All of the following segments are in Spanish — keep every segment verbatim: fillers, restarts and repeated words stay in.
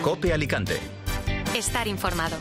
COPE Alicante. Estar informado.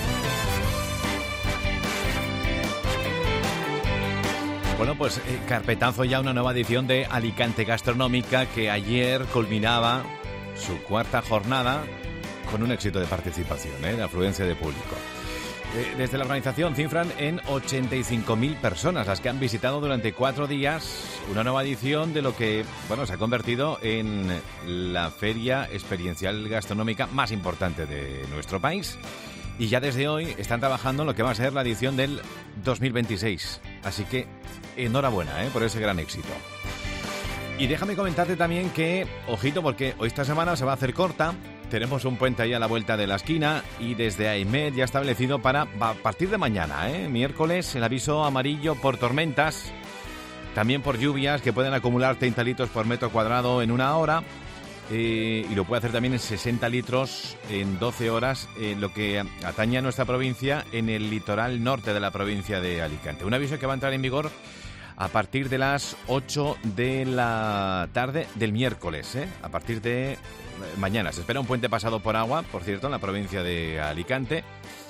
Bueno, pues eh, carpetazo ya una nueva edición de Alicante Gastronómica que ayer culminaba su cuarta jornada con un éxito de participación, ¿eh? de afluencia de público. Eh, desde la organización cifran en ochenta y cinco mil personas las que han visitado durante cuatro días una nueva edición de lo que, bueno, se ha convertido en la feria experiencial gastronómica más importante de nuestro país. Y ya desde hoy están trabajando en lo que va a ser la edición del dos mil veintiséis. Así que enhorabuena ¿eh? por ese gran éxito. Y déjame comentarte también que, ojito, porque hoy esta semana se va a hacer corta. Tenemos un puente ahí a la vuelta de la esquina y desde AEMET ya establecido para a partir de mañana, ¿eh? miércoles, el aviso amarillo por tormentas, también por lluvias que pueden acumular treinta litros por metro cuadrado en una hora. Eh, y lo puede hacer también en sesenta litros en doce horas, eh, lo que atañe a nuestra provincia en el litoral norte de la provincia de Alicante. Un aviso que va a entrar en vigor a partir de las ocho de la tarde del miércoles, ¿eh? a partir de mañana. Se espera un puente pasado por agua, por cierto, en la provincia de Alicante.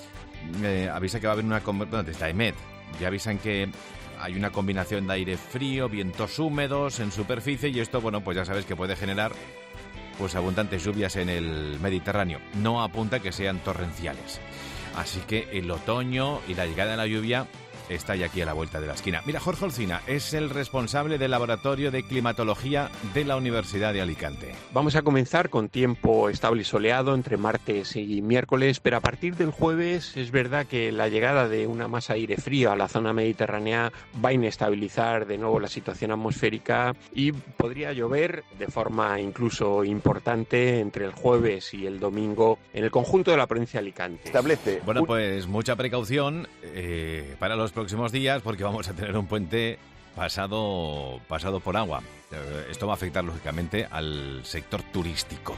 Eh, avisa que va a haber una... Bueno, desde AEMET ya avisan que hay una combinación de aire frío, vientos húmedos en superficie y esto, bueno, pues ya sabes que puede generar pues abundantes lluvias en el Mediterráneo. No apunta que sean torrenciales. Así que el otoño y la llegada de la lluvia está ya aquí a la vuelta de la esquina. Mira, Jorge Olcina es el responsable del Laboratorio de Climatología de la Universidad de Alicante. Vamos a comenzar con tiempo estable y soleado entre martes y miércoles, pero a partir del jueves es verdad que la llegada de una masa de aire frío a la zona mediterránea va a inestabilizar de nuevo la situación atmosférica y podría llover de forma incluso importante entre el jueves y el domingo en el conjunto de la provincia de Alicante. Establece. Bueno, pues mucha precaución eh, para los próximos días porque vamos a tener un puente pasado, pasado por agua. Esto va a afectar lógicamente al sector turístico.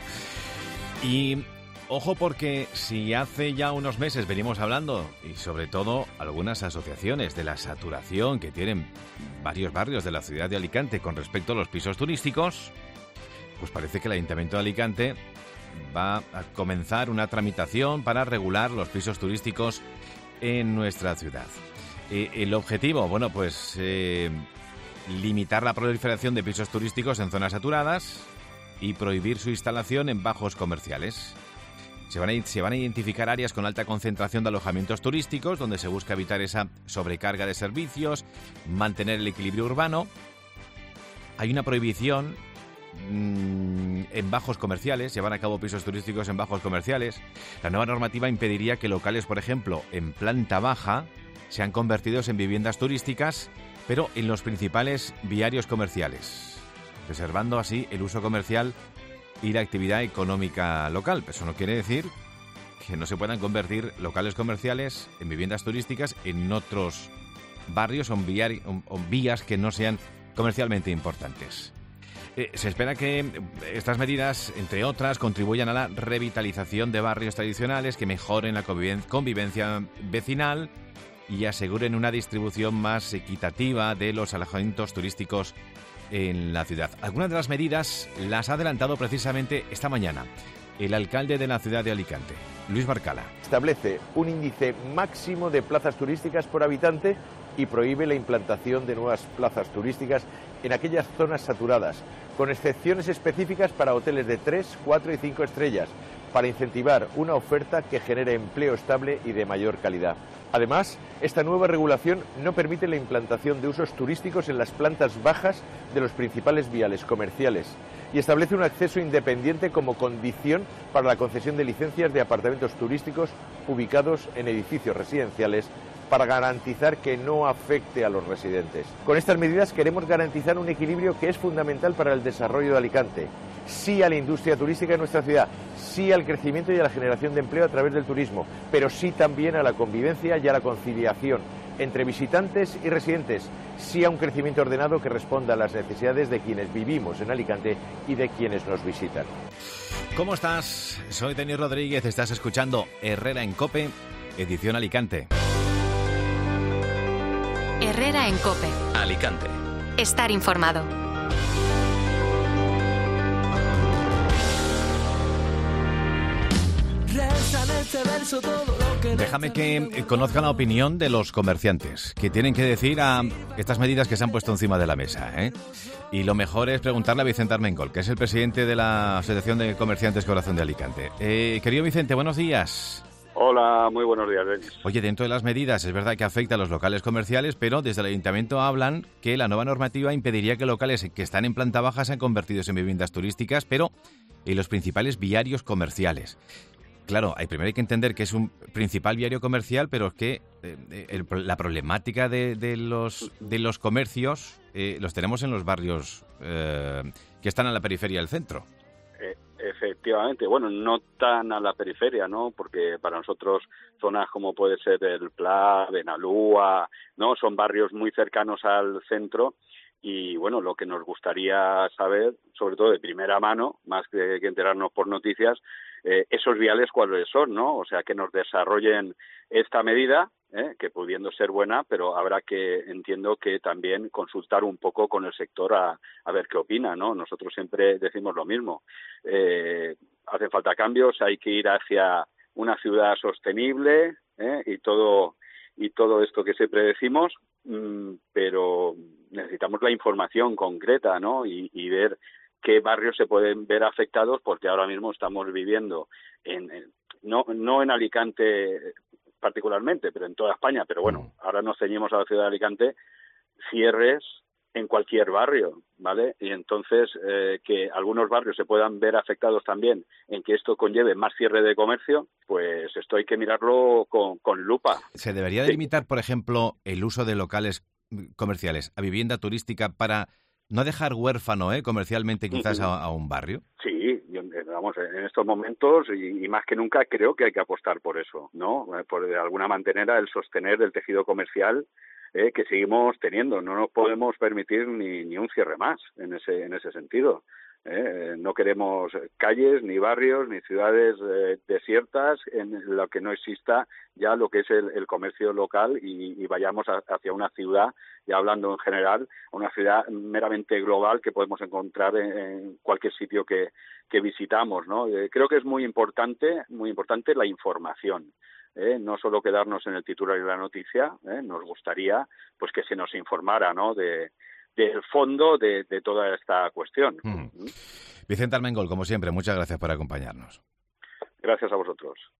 Y ojo porque si hace ya unos meses venimos hablando, y sobre todo algunas asociaciones, de la saturación que tienen varios barrios de la ciudad de Alicante con respecto a los pisos turísticos, pues parece que el Ayuntamiento de Alicante va a comenzar una tramitación para regular los pisos turísticos en nuestra ciudad. Eh, el objetivo, bueno, pues eh, limitar la proliferación de pisos turísticos en zonas saturadas y prohibir su instalación en bajos comerciales. Se van a, se van a identificar áreas con alta concentración de alojamientos turísticos donde se busca evitar esa sobrecarga de servicios, mantener el equilibrio urbano. Hay una prohibición mmm, en bajos comerciales, llevar a cabo pisos turísticos en bajos comerciales. La nueva normativa impediría que locales, por ejemplo, en planta baja, sean convertidos en viviendas turísticas, pero en los principales viarios comerciales, preservando así el uso comercial y la actividad económica local. Eso no quiere decir que no se puedan convertir locales comerciales en viviendas turísticas en otros barrios o, viari- o, o vías que no sean comercialmente importantes. Eh, se espera que estas medidas, entre otras, contribuyan a la revitalización de barrios tradicionales, que mejoren la conviven- convivencia vecinal y aseguren una distribución más equitativa de los alojamientos turísticos en la ciudad. Algunas de las medidas las ha adelantado precisamente esta mañana el alcalde de la ciudad de Alicante, Luis Barcala. Establece un índice máximo de plazas turísticas por habitante y prohíbe la implantación de nuevas plazas turísticas en aquellas zonas saturadas, con excepciones específicas para hoteles de tres, cuatro y cinco estrellas, para incentivar una oferta que genere empleo estable y de mayor calidad. Además, esta nueva regulación no permite la implantación de usos turísticos en las plantas bajas de los principales viales comerciales y establece un acceso independiente como condición para la concesión de licencias de apartamentos turísticos ubicados en edificios residenciales para garantizar que no afecte a los residentes. Con estas medidas queremos garantizar un equilibrio que es fundamental para el desarrollo de Alicante. Sí a la industria turística en nuestra ciudad, sí al crecimiento y a la generación de empleo a través del turismo, pero sí también a la convivencia y a la conciliación entre visitantes y residentes, sí a un crecimiento ordenado que responda a las necesidades de quienes vivimos en Alicante y de quienes nos visitan. ¿Cómo estás? Soy Denis Rodríguez, estás escuchando Herrera en COPE, edición Alicante. Herrera en COPE. Alicante. Estar informado. Déjame que conozca la opinión de los comerciantes, que tienen que decir a estas medidas que se han puesto encima de la mesa, ¿eh? Y lo mejor es preguntarle a Vicente Armengol, que es el presidente de la Asociación de Comerciantes Corazón de Alicante. Eh, querido Vicente, buenos días. Hola, muy buenos días, Denis. Oye, dentro de las medidas, es verdad que afecta a los locales comerciales, pero desde el Ayuntamiento hablan que la nueva normativa impediría que locales que están en planta baja sean convertidos en viviendas turísticas, pero en los principales viarios comerciales. Claro, hay, primero hay que entender que es un principal viario comercial, pero es que eh, el, la problemática de, de, los, de los comercios eh, los tenemos en los barrios eh, que están a la periferia del centro. Eh, efectivamente, bueno, no tan a la periferia, ¿no? Porque para nosotros zonas como puede ser el Pla, Benalúa, ¿no? Son barrios muy cercanos al centro. Y bueno, lo que nos gustaría saber, sobre todo de primera mano, más que, que enterarnos por noticias, eh, esos viales cuáles son, ¿no? O sea, que nos desarrollen esta medida, ¿eh? Que pudiendo ser buena, pero habrá que, entiendo que también consultar un poco con el sector a, a ver qué opina, ¿no? Nosotros siempre decimos lo mismo. Eh, hacen falta cambios, hay que ir hacia una ciudad sostenible, ¿eh? y todo y todo esto que siempre decimos, mmm, pero necesitamos la información concreta, ¿no? Y, y ver qué barrios se pueden ver afectados, porque ahora mismo estamos viviendo en, en no no en Alicante particularmente, pero en toda España, pero bueno, ahora nos ceñimos a la ciudad de Alicante, cierres en cualquier barrio, ¿vale? Y entonces eh, que algunos barrios se puedan ver afectados también en que esto conlleve más cierre de comercio, pues esto hay que mirarlo con, con lupa. ¿Se debería de limitar, por ejemplo, el uso de locales comerciales a vivienda turística para no dejar huérfano eh, comercialmente quizás uh-huh. a, a un barrio? Sí, yo, vamos, en estos momentos y, y más que nunca creo que hay que apostar por eso, ¿no? Por de alguna manera el sostener el tejido comercial eh, que seguimos teniendo. No nos podemos permitir ni, ni un cierre más en ese en ese sentido. Eh, no queremos calles, ni barrios, ni ciudades eh, desiertas en lo que no exista ya lo que es el, el comercio local y, y vayamos a, hacia una ciudad, ya hablando en general, una ciudad meramente global que podemos encontrar en, en cualquier sitio que, que visitamos, ¿no? Eh, creo que es muy importante, muy importante la información. Eh, no solo quedarnos en el titular y la noticia, eh, nos gustaría pues que se nos informara, ¿no? de del fondo de, de toda esta cuestión. Mm. Vicente Armengol, como siempre, muchas gracias por acompañarnos. Gracias a vosotros.